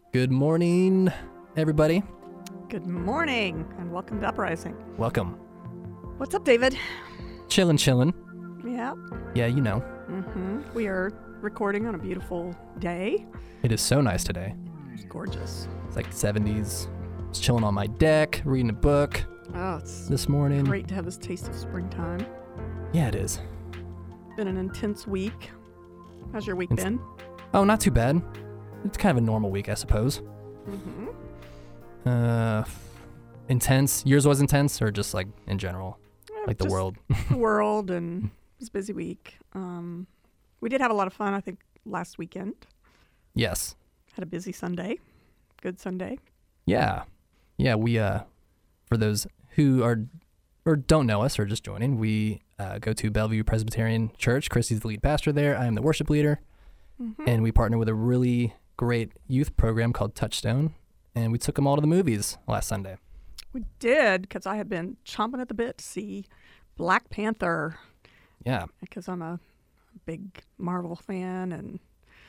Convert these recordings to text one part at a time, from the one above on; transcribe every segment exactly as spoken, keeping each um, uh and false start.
Good morning, everybody. Good morning, and welcome to Uprising. Welcome. What's up, David? Chillin', chillin'. Yeah. Yeah, you know. Mm-hmm. We are recording on a beautiful day. It is so nice today. It's gorgeous. It's like seventies. I was chilling on my deck, reading a book Oh, it's this morning. great to have this taste of springtime. Yeah, it is. Been an intense week. How's your week It's- been? Oh, not too bad. It's kind of a normal week, I suppose. Mm-hmm. Uh, intense. Yours was intense, or just like in general, like the Just world? the world, and it was a busy week. Um, we did have a lot of fun, I think, last weekend. Yes. Had a busy Sunday. Good Sunday. Yeah. Yeah, we, uh, for those who are, or don't know us or just joining, we uh, go to Bellevue Presbyterian Church. Christy's the lead pastor there. I am the worship leader. Mm-hmm. And we partner with a really great youth program called Touchstone. And we took them all to the movies last Sunday. We did, because I had been chomping at the bit to see Black Panther, Yeah. because I'm a big Marvel fan, and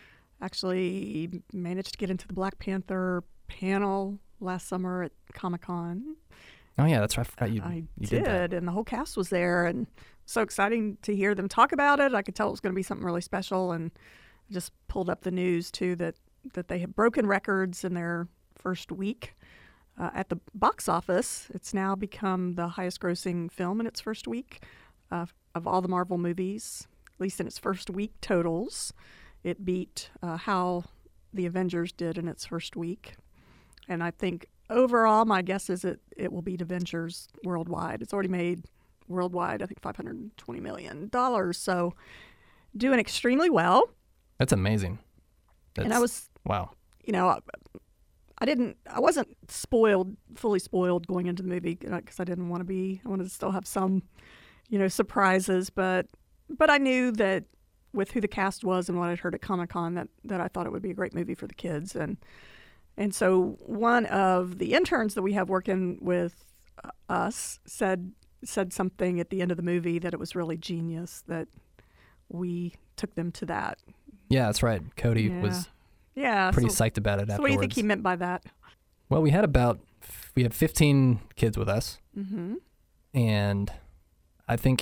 actually managed to get into the Black Panther panel last summer at Comic-Con. Oh, yeah, that's right. I forgot you, I you did, did that. and the whole cast was there, and so exciting to hear them talk about it. I could tell it was going to be something really special, and I just pulled up the news, too, that, that they have broken records in their first week. Uh, at the box office, it's now become the highest-grossing film in its first week uh, of all the Marvel movies, at least in its first week totals. It beat uh, how the Avengers did in its first week. And I think overall, my guess is it, it will beat Avengers worldwide. It's already made worldwide, I think, five hundred twenty million dollars. So doing extremely well. That's amazing. That's, and I was, wow. you know, I, I didn't, I wasn't spoiled, fully spoiled going into the movie because I didn't want to be, I wanted to still have some, you know, surprises. But, but I knew that with who the cast was and what I'd heard at Comic-Con, that, that I thought it would be a great movie for the kids. And, and so one of the interns that we have working with uh, us said, said something at the end of the movie that it was really genius that we took them to that. Yeah, that's right. Cody Yeah. was Yeah. pretty so, psyched about it so afterwards. what do you think he meant by that? Well, we had about, we had fifteen kids with us. Mm-hmm. And I think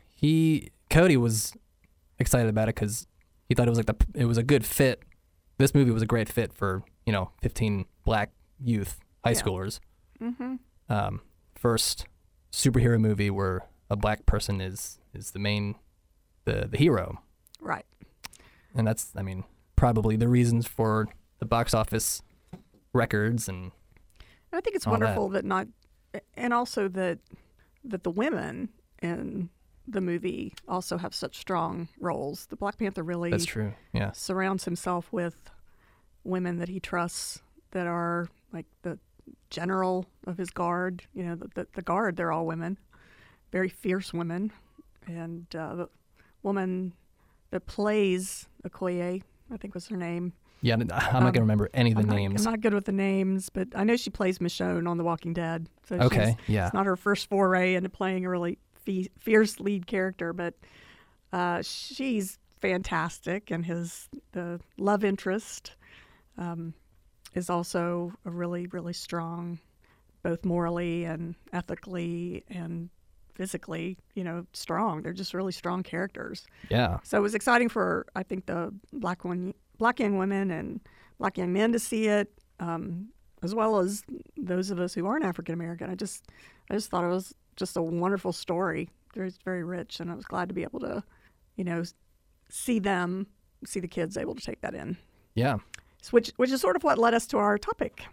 he, Cody was excited about it because he thought it was like the, it was a good fit. This movie was a great fit for, you know, fifteen black youth high Yeah. schoolers. Mm-hmm. Um, first superhero movie where a black person is, is the main, the, the hero. Right. And that's, I mean, probably the reasons for the box office records. And I think it's all that. wonderful that not, and also that that the women in the movie also have such strong roles. The Black Panther really that's true. Yeah. surrounds himself with women that he trusts that are like the general of his guard. You know, the the, the guard, they're all women, very fierce women, and uh, the woman that plays Okoye, I think was her name. Yeah, I'm not Um, going to remember any of the I'm not, names. I'm not good with the names, but I know she plays Michonne on The Walking Dead. So she's- Okay, yeah. It's not her first foray into playing a really fe- fierce lead character, but uh, she's fantastic, and his the love interest um, is also a really, really strong, both morally and ethically and physically, you know, strong. They're just really strong characters. Yeah. So it was exciting for, I think, the black one, black young women and black young men to see it, um, as well as those of us who aren't African American. I just, I just thought it was just a wonderful story. It's very rich, and I was glad to be able to, you know, see them, see the kids able to take that in. Yeah. Which, which is sort of what led us to our topic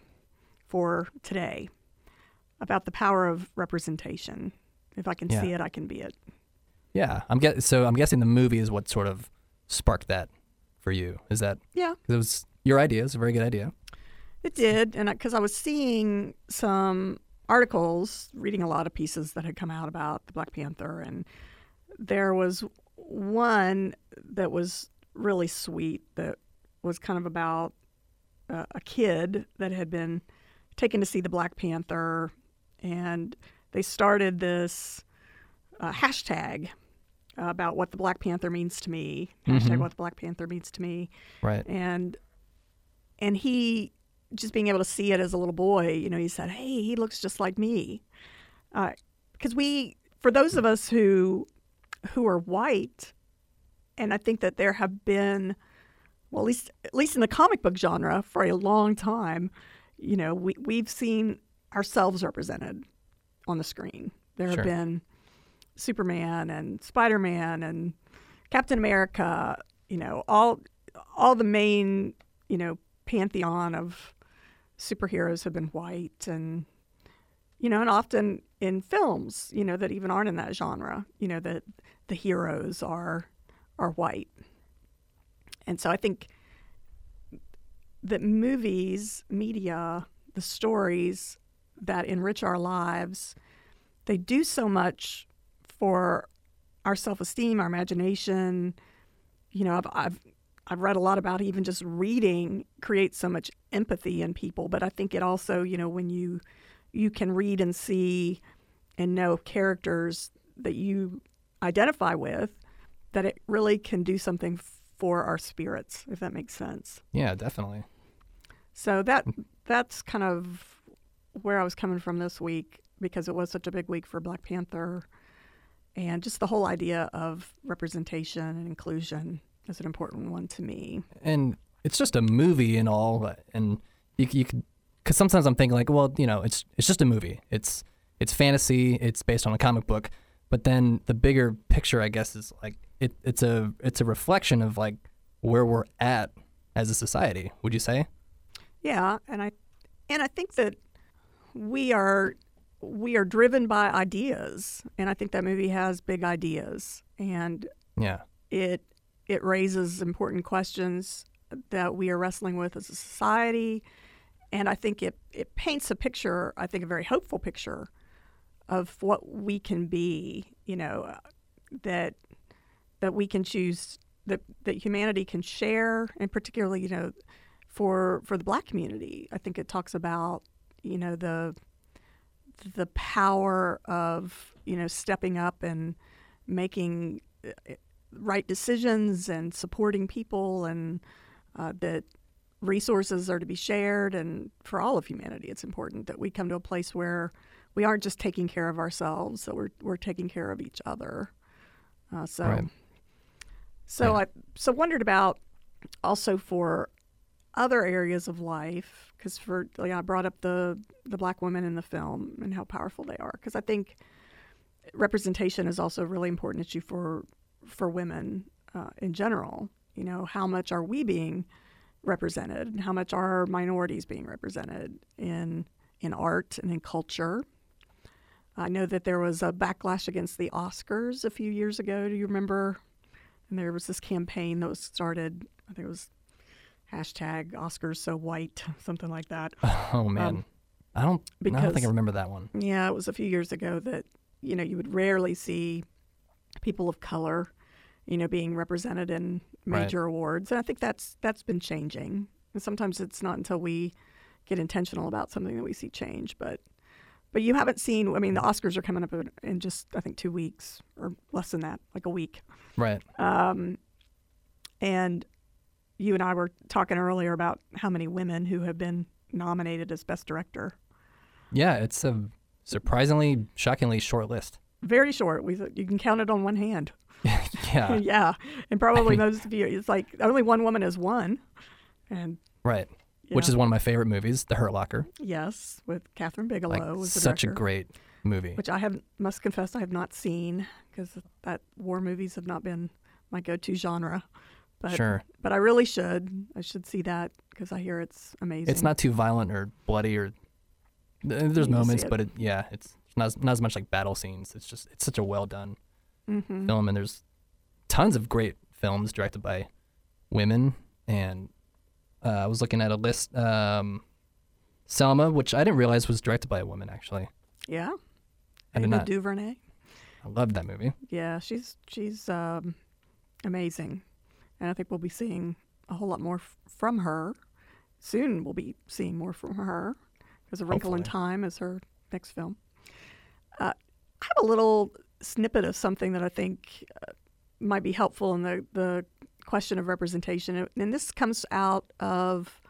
for today, about the power of representation. If I can Yeah. see it, I can be it. Yeah. I'm guess so I'm guessing the movie is what sort of sparked that for you. Is that Yeah. 'cause it was your idea? It's a very good idea. It did, and because I, I was seeing some articles, reading a lot of pieces that had come out about the Black Panther, and there was one that was really sweet that was kind of about uh, a kid that had been taken to see the Black Panther, and they started this uh, hashtag about what the Black Panther means to me. Hashtag Mhm. what the Black Panther means to me. Right. And and he just being able to see it as a little boy, you know, he said, hey, he looks just like me. Because uh, we, for those of us who who are white, and I think that there have been, well, at least at least in the comic book genre for a long time, you know, we, we've seen ourselves represented on the screen. There Sure. have been Superman and Spider-Man and Captain America, you know, all all the main, you know, pantheon of superheroes have been white, and you know, and often in films, you know, that even aren't in that genre, you know, that the heroes are are white. And so I think that movies, media, the stories that enrich our lives, they do so much for our self-esteem, our imagination. You know, I've, I've I've read a lot about even just reading creates so much empathy in people. But I think it also, you know, when you you can read and see and know characters that you identify with, that it really can do something for our spirits, if that makes sense. Yeah, definitely. So that that's kind of where I was coming from this week, because it was such a big week for Black Panther. And just the whole idea of representation and inclusion is an important one to me. And it's just a movie and all, and you, you could, because sometimes I'm thinking like, well, you know, it's it's just a movie. It's it's fantasy. It's based on a comic book. But then the bigger picture, I guess, is like it, it's a it's a reflection of like where we're at as a society. Would you say? Yeah, and I and I think that we are we are driven by ideas, and I think that movie has big ideas, and Yeah. it it raises important questions that we are wrestling with as a society, and I think it it paints a picture, I think a very hopeful picture of what we can be, you know, uh, that that we can choose, that that humanity can share, and particularly, you know, for for the Black community. I think it talks about, you know, the the power of, you know, stepping up and making right decisions and supporting people, and uh, that resources are to be shared, and for all of humanity it's important that we come to a place where we aren't just taking care of ourselves, so we're we're taking care of each other. Uh, so, Right. so Yeah. I so wondered about also for other areas of life, because for like, I brought up the the Black women in the film and how powerful they are, because I think representation is also a really important issue for for women uh, in general. You know, how much are we being represented, and how much are minorities being represented in in art and in culture? I know that there was a backlash against the Oscars a few years ago. Do you remember? And there was this campaign that was started, I think it was hashtag Oscars so white, something like that. Oh man, Um, I don't. I don't think because- I remember that one. Yeah, it was a few years ago that, you know, you would rarely see people of color, you know, being represented in major awards. And I think that's that's been changing. And sometimes it's not until we get intentional about something that we see change. But but you haven't seen, I mean, the Oscars are coming up in, in just, I think, two weeks or less than that, like a week. Right. Um, and you and I were talking earlier about how many women who have been nominated as Best Director. Yeah, it's a surprisingly, shockingly short list. Very short. We You can count it on one hand. Yeah. Yeah, and probably I mean- most of you, it's like only one woman has won. And Right. Which yeah. is one of my favorite movies, The Hurt Locker. Yes, with Catherine Bigelow Like was the such a director, great movie. which I have must confess I have not seen, because that war movies have not been my go-to genre. But Sure. but I really should. I should see that, because I hear it's amazing. It's not too violent or bloody or th- there's see moments, it. but it, yeah, it's not as, not as much like battle scenes. It's just it's such a well done Mm-hmm. film, and there's tons of great films directed by women. And uh, I was looking at a list, um, Selma, which I didn't realize was directed by a woman actually. Yeah. I did Ava not. DuVernay. I loved that movie. Yeah, she's she's um, amazing, and I think we'll be seeing a whole lot more f- from her soon. We'll be seeing more from her, because A Wrinkle in Hopefully. Time is her next film. Uh, I have a little snippet of something that I think uh, might be helpful in the the question of representation, and this comes out of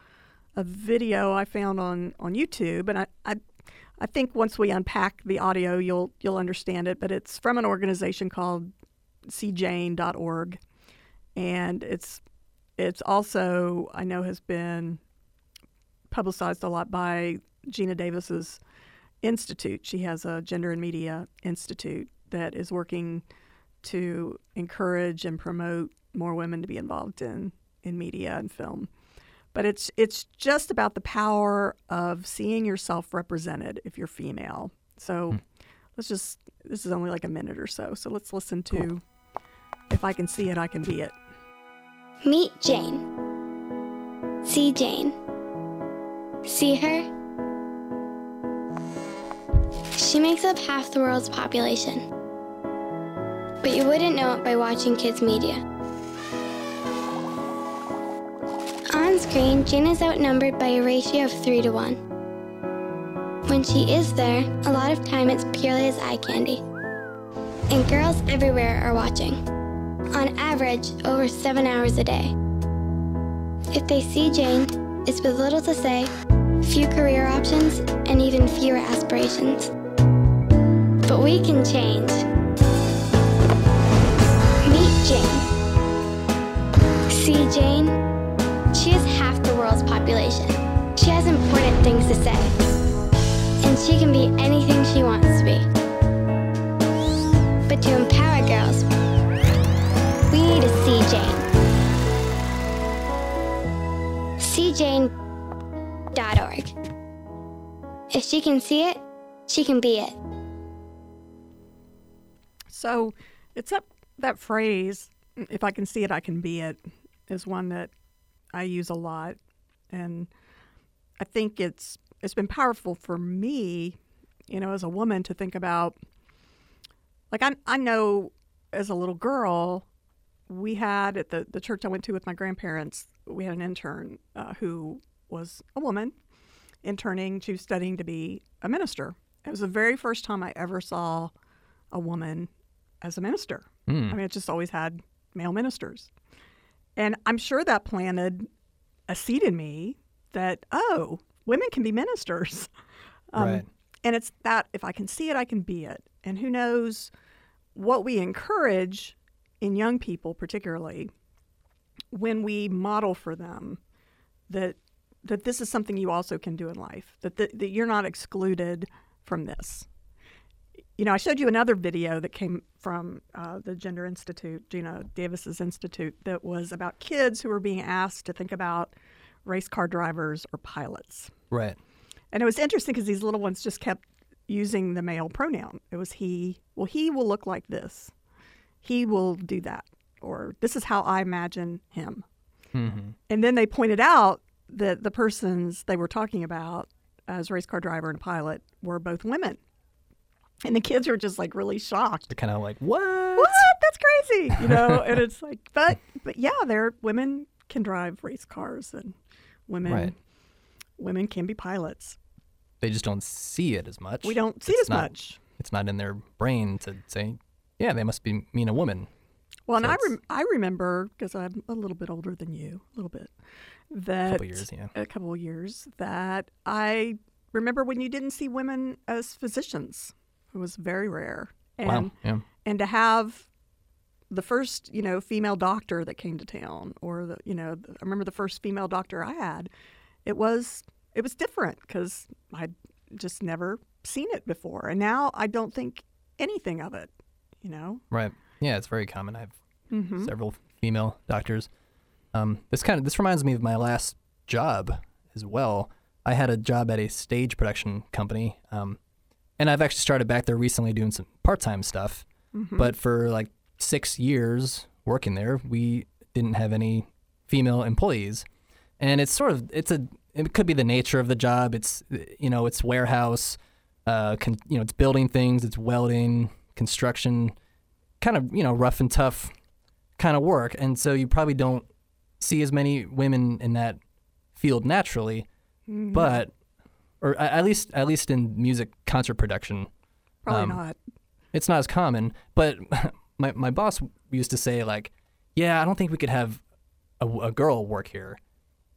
a video I found on, on YouTube, and I, I I think once we unpack the audio, you'll you'll understand it. But it's from an organization called see jane dot org, and it's it's also, I know, has been publicized a lot by Gina Davis's institute. She has a Gender and Media Institute that is working to encourage and promote more women to be involved in, in media and film. But it's it's just about the power of seeing yourself represented if you're female. So hmm. let's just, this is only like a minute or so, so let's listen to cool. If I Can See It, I Can Be It. Meet Jane. See Jane. See her? She makes up half the world's population. But you wouldn't know it by watching kids' media. On screen, Jane is outnumbered by a ratio of three to one. When she is there, a lot of time it's purely as eye candy. And girls everywhere are watching. On average, over seven hours a day. If they see Jane, it's with little to say, few career options, and even fewer aspirations. But we can change. Meet Jane. See Jane? She is half the world's population. She has important things to say. And she can be anything she wants to be. But to empower girls, we need to see Jane. see jane dot org. If she can see it, she can be it. So it's that, that phrase, if I can see it, I can be it, is one that I use a lot. And I think it's it's been powerful for me, you know, as a woman to think about, like I, I know as a little girl, we had at the, the church I went to with my grandparents, we had an intern uh, who was a woman interning. She was studying to be a minister. It was the very first time I ever saw a woman as a minister. Mm. I mean, it just always had male ministers. And I'm sure that planted a seed in me that, oh, women can be ministers. Um, right. And it's that, if I can see it, I can be it. And who knows what we encourage in young people, particularly, when we model for them that that this is something you also can do in life, that, that, that you're not excluded from this. You know, I showed you another video that came from uh, the Gender Institute, Gina Davis's institute, that was about kids who were being asked to think about race car drivers or pilots. Right. And it was interesting because these little ones just kept using the male pronoun. It was he. Well, he will look like this. He will do that. Or this is how I imagine him. Mm-hmm. And then they pointed out that the persons they were talking about as race car driver and pilot were both women. And the kids were just like really shocked. They're kind of like, what? What? That's crazy. You know, and it's like, but but yeah, there women can drive race cars and women right. women can be pilots. They just don't see it as much. We don't see it's it as not, much. It's not in their brain to say, yeah, they must be mean a woman. Well, so and I rem- I remember, because I'm a little bit older than you, a little bit, that a couple years, yeah, a couple of years, that I remember when you didn't see women as physicians. It was very rare. And, wow. Yeah. And to have the first, you know, female doctor that came to town, or the, you know, the, I remember the first female doctor I had, it was it was different because I'd just never seen it before, and now I don't think anything of it, you know. Right. Yeah, it's very common. I have mm-hmm. several female doctors. Um, this kind of this reminds me of my last job as well. I had a job at a stage production company. Um, And I've actually started back there recently doing some part-time stuff. Mm-hmm. But for like six years working there, we didn't have any female employees. And it's sort of, it's a, it could be the nature of the job. It's, you know, it's warehouse, uh, con, you know, it's building things, it's welding, construction, kind of, you know, rough and tough kind of work. And so you probably don't see as many women in that field naturally, mm-hmm. but or at least at least in music concert production. Probably um, not. It's not as common. But my my boss used to say, like, yeah, I don't think we could have a, a girl work here.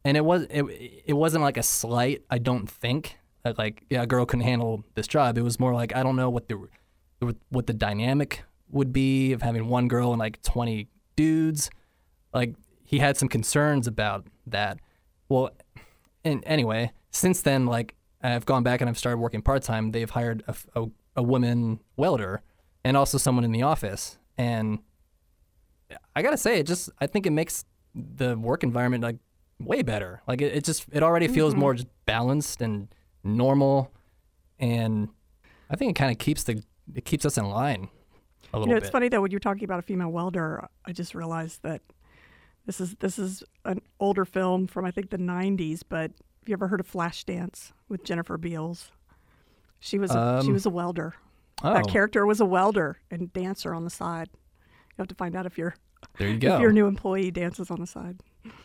and it was it it wasn't like a slight. I don't think that like yeah, a girl couldn't handle this job. It was more like I don't know what the what the dynamic would be of having one girl and like twenty dudes. Like he had some concerns about that. Well, and anyway, since then, like I've gone back and I've started working part time. They've hired a, a a woman welder and also someone in the office. And I gotta say, it just I think it makes the work environment like way better. Like it, it just it already feels mm-hmm. more just balanced and normal, and I think it kind of keeps the it keeps us in line a little you know, it's bit. funny though when you're talking about a female welder, I just realized that this is this is an older film from I think the nineties. But have you ever heard of Flashdance with Jennifer Beals? She was a, um, she was a welder. Oh. That character was a welder and dancer on the side. You have to find out if your there you go. if your new employee dances on the side.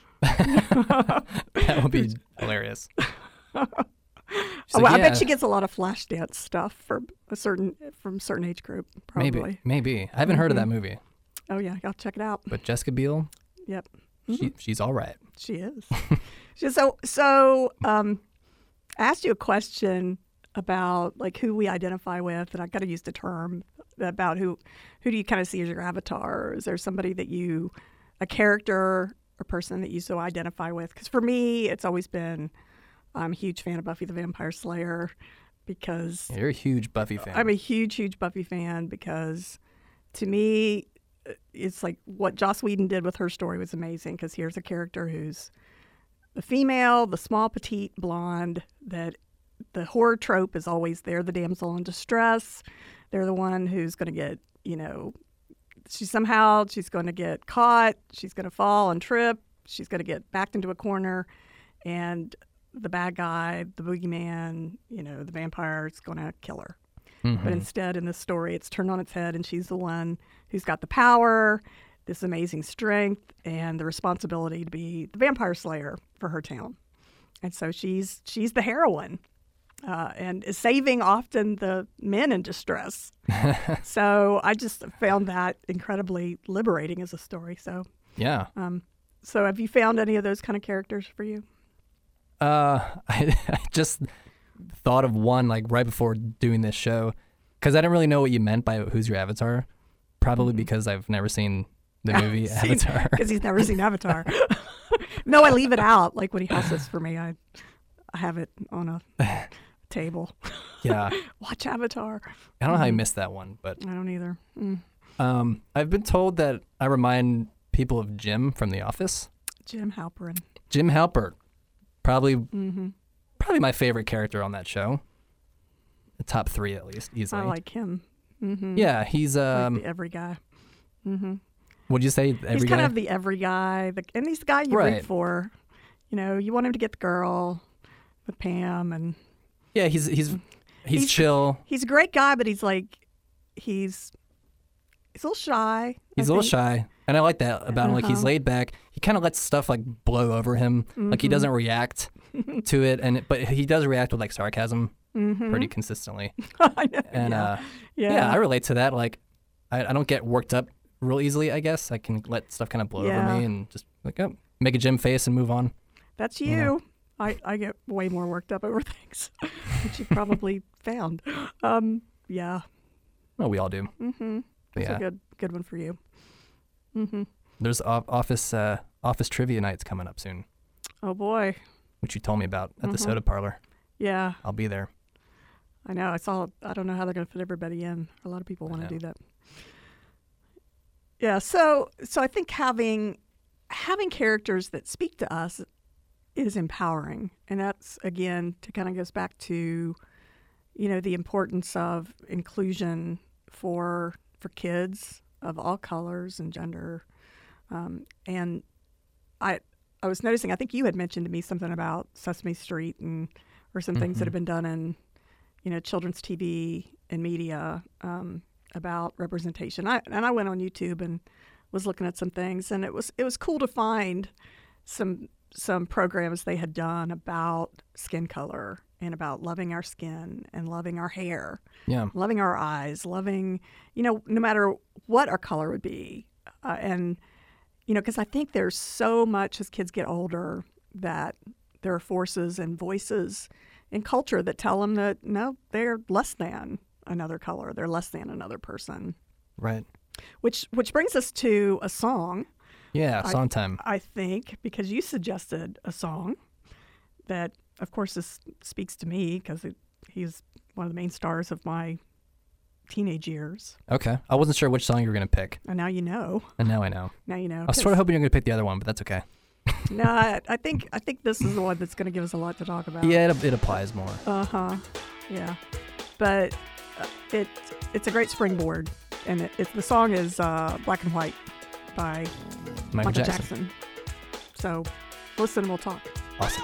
That would be hilarious. Oh, like, well, I yeah. bet she gets a lot of Flashdance stuff from a certain from a certain age group. Probably. Maybe, maybe. I haven't mm-hmm. heard of that movie. Oh yeah, I'll check it out. But Jessica Biel, yep, she mm-hmm. she's all right. She is. She's so so. Um, I asked you a question about like who we identify with, and I got to use the term about who who do you kind of see as your avatar? Is there somebody that you, a character or person that you so identify with? Because for me, it's always been, I'm a huge fan of Buffy the Vampire Slayer because yeah, you're a huge Buffy fan. I'm a huge, huge Buffy fan because to me, it's like what Joss Whedon did with her story was amazing because here's a character who's the female, the small, petite, blonde, that the horror trope is always they're the damsel in distress. They're the one who's going to get, you know, she somehow, she's going to get caught. She's going to fall and trip. She's going to get backed into a corner. And the bad guy, the boogeyman, you know, the vampire is going to kill her. Mm-hmm. But instead, in this story, it's turned on its head, and she's the one who's got the power, this amazing strength, and the responsibility to be the vampire slayer for her town. And so she's she's the heroine. Uh, and is saving often the men in distress. So I just found that incredibly liberating as a story. So yeah. Um, so have you found any of those kind of characters for you? Uh, I, I just thought of one like right before doing this show because I didn't really know what you meant by who's your avatar. Probably mm-hmm. because I've never seen the movie Avatar. Because he's never seen Avatar. No, I leave it out. Like when he has this for me, I I have it on a table. Yeah. Watch Avatar. I don't know how you missed that one, but I don't either. Mm. Um, I've been told that I remind people of Jim from The Office. Jim Halperin. Jim Halpert, probably, mm-hmm. probably my favorite character on that show. The top three at least, easily. I like him. Mm-hmm. Yeah, he's um. Like the every guy. Mm-hmm. What'd you say? Every he's guy? kind of the every guy, the, and he's the guy you right. root for. You know, you want him to get the girl with Pam, and yeah, he's he's he's, he's chill. He's a great guy, but he's like he's he's a little shy. He's I a little think. shy, and I like that about him. Like he's Uh-huh. laid back. He kind of lets stuff like blow over him. Mm-hmm. Like he doesn't react to it, and it, but he does react with like sarcasm mm-hmm. pretty consistently. I know, And yeah. uh, yeah. yeah, I relate to that. Like I, I don't get worked up real easily. I guess I can let stuff kind of blow Yeah. over me and just like oh, make a Jim face and move on. That's you. You know. I, I get way more worked up over things, which you probably found. Um, yeah. Well, we all do. Mm-hmm. But That's yeah, a good good one for you. Mm-hmm. there's o- office uh, office trivia nights coming up soon, Oh boy. which you told me about at the Mhm. soda parlor. Yeah. I'll be there. I know. I saw. I don't know how they're going to fit everybody in. A lot of people want to know. do that. Yeah. So, so I think having having characters that speak to us is empowering, and that's again to kind of goes back to, you know, the importance of inclusion for for kids of all colors and gender. Um, and I I was noticing. I think you had mentioned to me something about Sesame Street and or some things that Mhm. have been done in, you know, children's T V and media um, about representation. I and I went on YouTube and was looking at some things, and it was it was cool to find some some programs they had done about skin color and about loving our skin and loving our hair, Yeah. loving our eyes, loving, you know, no matter what our color would be, uh, and you know, because I think there's so much as kids get older that there are forces and voices in culture that tell them that, no, they're less than another color. They're less than another person. Right. Which which brings us to a song. Yeah, I- song time. I think, because you suggested a song that, of course, this speaks to me because he's one of the main stars of my teenage years. Okay. I wasn't sure which song you were going to pick, And now you know. and now I know. Now you know. I was sort of hoping you were going to pick the other one, but that's okay. No, I, I think I think this is the one that's going to give us a lot to talk about. Yeah, it, it applies more. Uh huh. Yeah, but uh, it it's a great springboard, and it, it the song is uh, "Black and White" by Michael, Michael Jackson. Jackson. So listen, and we'll talk. Awesome.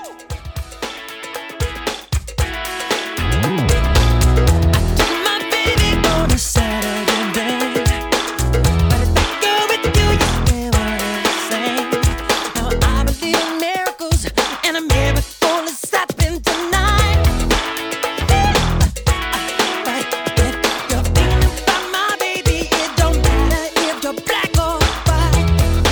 My baby on a Saturday day, but if I go with you, you still wanna sing. Now I believe in miracles, and a miracle is happening tonight. But if you're thinking about my baby, it don't matter if you're black or white.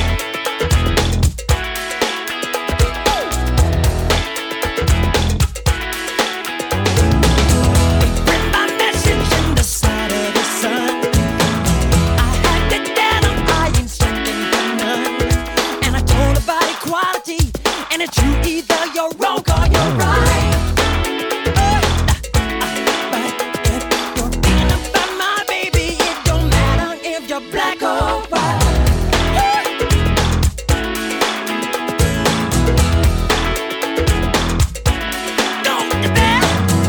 Read my message in the side of the sun. I had it down, I ain't searching for none. And I told about equality, and it's you, either you're wrong or you're right. But if you're thinking about my baby, it don't matter if you're black or white. Don't you dare.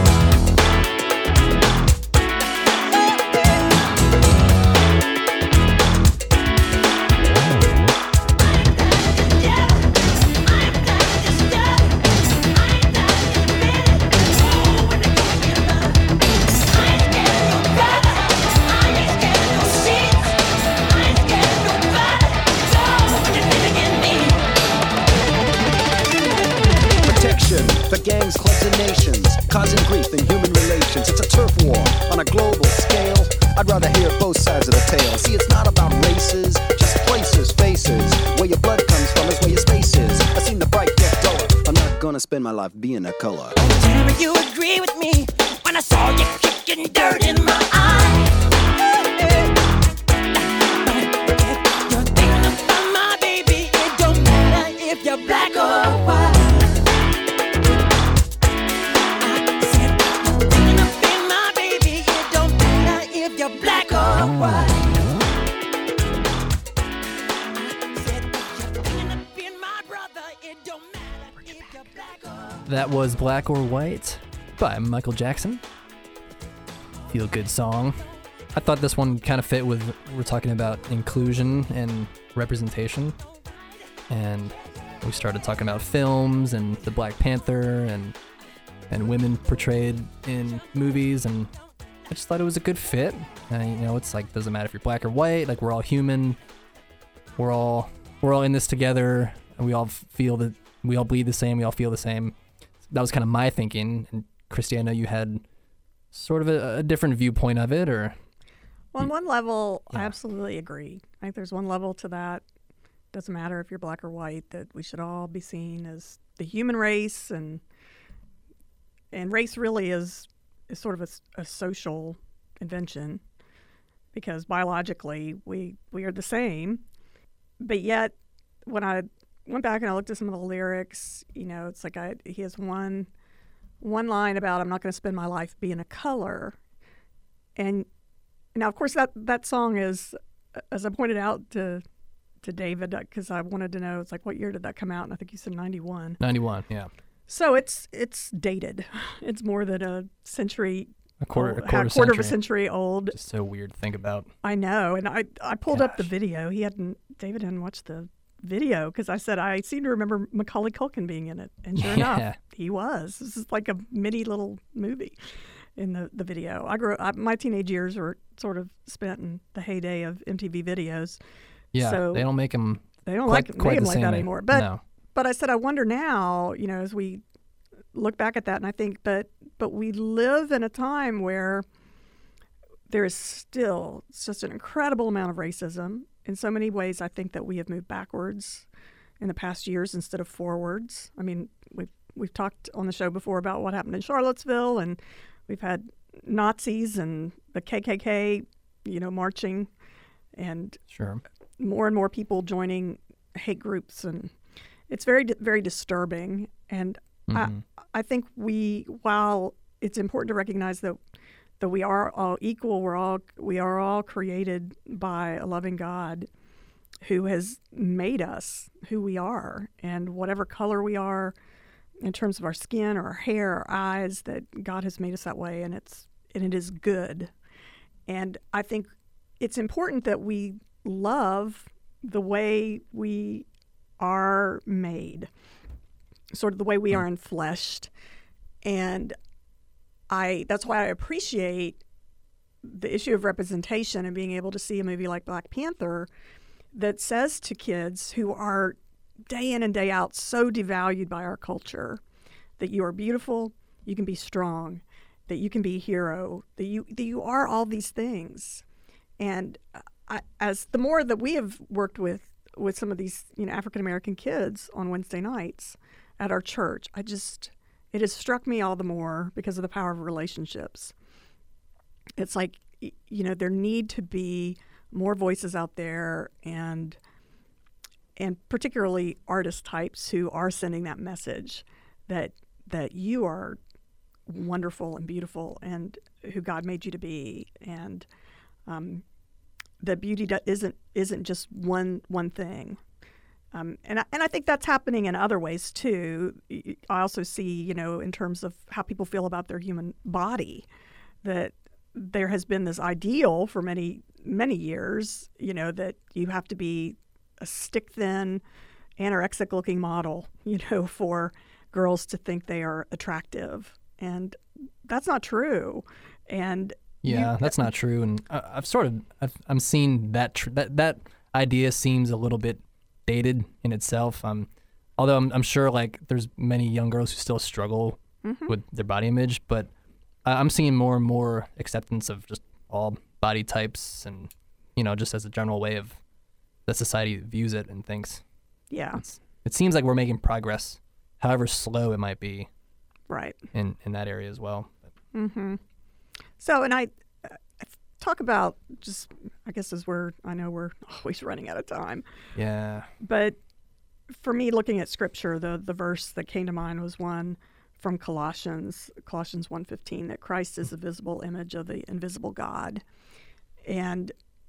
Protection for gangs, clubs, and nations, causing grief in human relations. It's a turf war on a global scale. I'd rather hear both sides of the tale. See, it's not about races, just places, faces. Where your blood comes from is where your space is. I seen the bright get duller. I'm not gonna spend my life being a color. Tell me you agree with me when I saw you kicking dirt in my eye. But if you're thinking about my baby, it don't matter if you're black or white. I said you're thinking about my baby, it don't matter if you're black or white. I said you're thinking of being my brother, it don't matter if you're black or white. That was Black or White by Michael Jackson. Feel good song. I thought this one kind of fit with, we're talking about inclusion and representation. And we started talking about films and the Black Panther and and women portrayed in movies, and I just thought it was a good fit. And, you know, it's like, doesn't matter if you're black or white, like, we're all human. We're all we're all in this together, and we all feel that we all bleed the same, we all feel the same. That was kind of my thinking. And Christy, I know you had sort of a, a different viewpoint of it, or Well, on one level, I Yeah. absolutely agree. I think there's one level to that. Doesn't matter if you're black or white, that we should all be seen as the human race, and and race really is is sort of a, s- a social invention, because biologically we we are the same. But yet, when I went back and I looked at some of the lyrics, you know, it's like I he has one one line about, I'm not going to spend my life being a color, and now, of course, that, that song is, as I pointed out to to David, because I wanted to know, it's like, what year did that come out? And I think you said ninety-one. ninety-one, yeah. So it's it's dated. It's more than a century, A quarter, old, a quarter, a quarter of a century. century old. Just so weird to think about. I know, and I I pulled up the Gosh. video. He hadn't. David hadn't watched the video because I said I seem to remember Macaulay Culkin being in it, and sure Yeah. enough, he was. This is like a mini little movie in the, the video. I grew I, my teenage years were sort of spent in the heyday of M T V videos. Yeah, So- they don't make them They don't quite, like quite make them the like same that way. anymore. But no. but I said I wonder now, you know, as we look back at that, and I think, but but we live in a time where there is still just an incredible amount of racism. In so many ways, I think that we have moved backwards in the past years instead of forwards. I mean, we've we've talked on the show before about what happened in Charlottesville, and we've had Nazis and the K K K, you know, marching, and Sure. more and more people joining hate groups, and it's very very disturbing. And Mhm. I I think we, while it's important to recognize that that we are all equal, we're all we are all created by a loving God who has made us who we are, and whatever color we are in terms of our skin or our hair or eyes, that God has made us that way, and it's and it is good. And I think it's important that we love the way we are made, sort of the way we are enfleshed. And I that's why I appreciate the issue of representation and being able to see a movie like Black Panther that says to kids who are day in and day out so devalued by our culture that you are beautiful, you can be strong, that you can be a hero, that you that you are all these things. And I, as the more that we have worked with with some of these, you know, African American kids on Wednesday nights at our church, I just it has struck me all the more because of the power of relationships. It's like, you know, there need to be more voices out there, and and particularly artist types who are sending that message that that you are wonderful and beautiful and who God made you to be, and um, that beauty do- isn't isn't just one one thing. Um, and I, and I think that's happening in other ways too. I also see, you know, in terms of how people feel about their human body, that there has been this ideal for many many years, you know, that you have to be a stick thin, anorexic looking model, you know, for girls to think they are attractive, and that's not true. And Yeah, you, that's not true. And I, I've sort of I've, I'm seeing that tr- that that idea seems a little bit dated in itself. Um, although I'm I'm sure like there's many young girls who still struggle mm-hmm. with their body image, but I- I'm seeing more and more acceptance of just all body types, and you know, just as a general way of that society views it and thinks. Yeah, It's, it seems like we're making progress, however slow it might be right. in in that area as well. Mm-hmm. So, and I, I talk about just, I guess as we're, I know we're always running out of time, Yeah. but for me, looking at scripture, the, the verse that came to mind was one from Colossians, Colossians one fifteen, that Christ is the visible image of the invisible God. And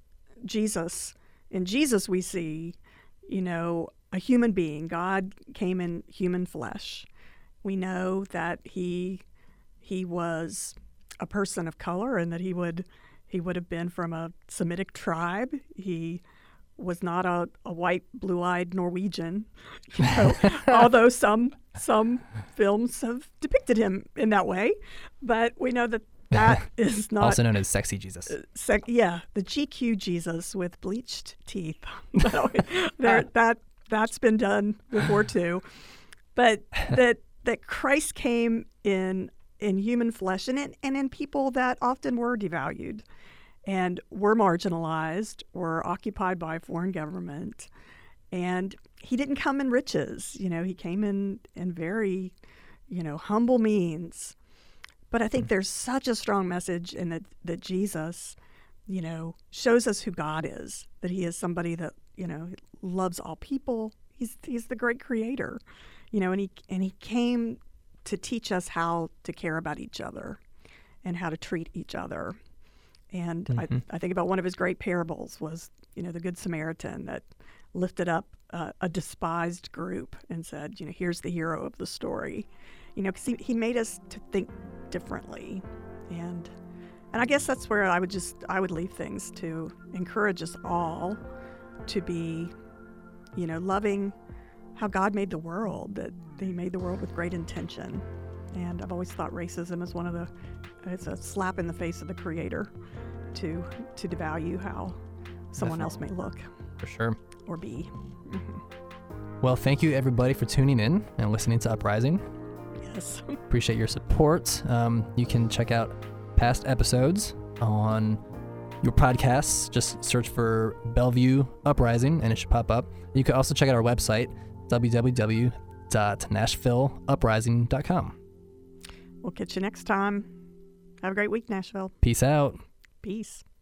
Jesus, in Jesus we see, you know, a human being. God came in human flesh. We know that he he was a person of color, and that he would he would have been from a Semitic tribe. He was not a, a white, blue-eyed Norwegian, you know, although some some films have depicted him in that way. But we know that that is not Also known as Sexy Jesus. sec- yeah, the G Q Jesus with bleached teeth. there, that that's been done before too. But that that Christ came in in human flesh, and in, and in people that often were devalued and were marginalized, were occupied by a foreign government. And he didn't come in riches. You know, he came in in very, you know, humble means. But I think there's such a strong message in that, that Jesus, you know, shows us who God is, that he is somebody that, you know, loves all people. He's he's the great creator, you know, and he and he came to teach us how to care about each other and how to treat each other. And Mm-hmm. I, I think about one of his great parables was, you know, the Good Samaritan that lifted up uh, a despised group and said, you know, here's the hero of the story. You know, because he, he made us to think differently. And and I guess that's where I would just, I would leave things to encourage us all to be, you know, loving how God made the world, that he made the world with great intention. And I've always thought racism is one of the, it's a slap in the face of the creator to to devalue how someone else may look For sure. or be. Well, thank you everybody for tuning in and listening to Uprising. Yes. Appreciate your support. Um, you can check out past episodes on your podcasts. Just search for Bellevue Uprising and it should pop up. You can also check out our website, w w w dot nashville uprising dot com. We'll catch you next time. Have a great week, Nashville. Peace out. Peace.